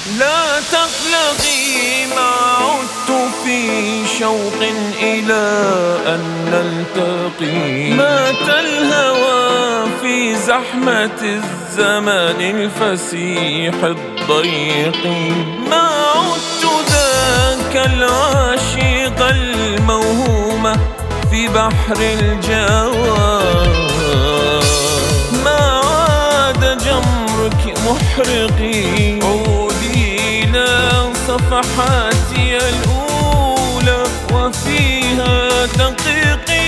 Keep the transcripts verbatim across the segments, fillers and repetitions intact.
لا تقلقي ما عدت في شوق إلى أن نلتقي. مات الهوى في زحمة الزمان الفسيح الضيق. ما عدت ذاك العاشق الموهوم في بحر الجوى. ما عاد جمرك محرقي، عودي إلى صفحاتي الأولى وفيها دقيقي.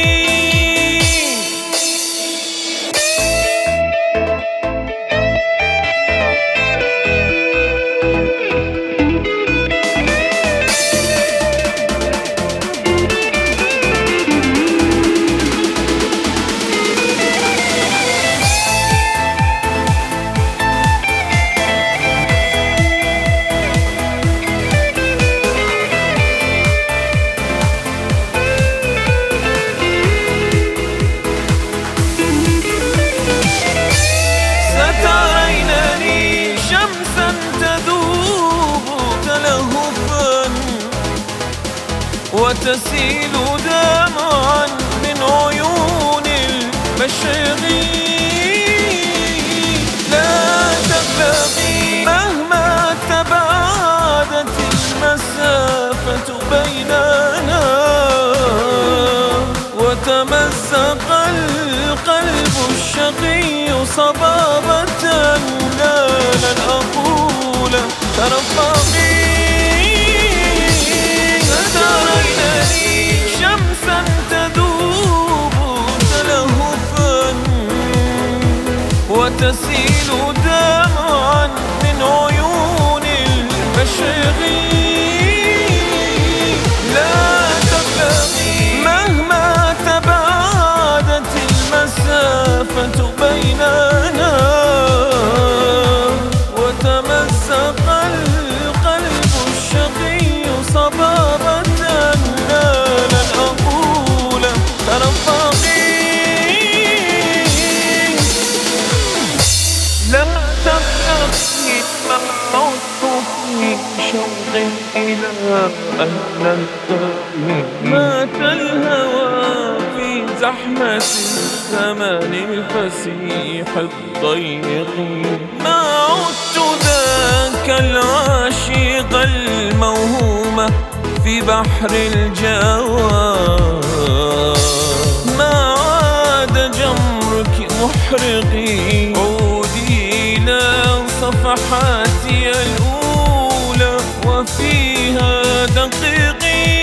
وتسيل دمعا من عيون المشاغيل. لا تقلقي مهما تباعدت المسافة بيننا، وتمزق القلب الشقي صبابة. لا لن أقول ترفقي. شمسا تذوب تلهفا وتسيل دمعا من عيون المشاغيل. لا تقلقي مهما تباعدت المسافة بيننا، وتمزق القلب الشقي صبابة. لا تقلقي ما عدت في شوق إلى أن نلتقي. مات الهوى في زحمة الزمان الفسيح الضيق. ما عدت ذاك العاشق الموهوم في بحر الجوى. ما عاد جمرك محرقي، عودي إلى صفحاتي الأولى وفيها دقيقي.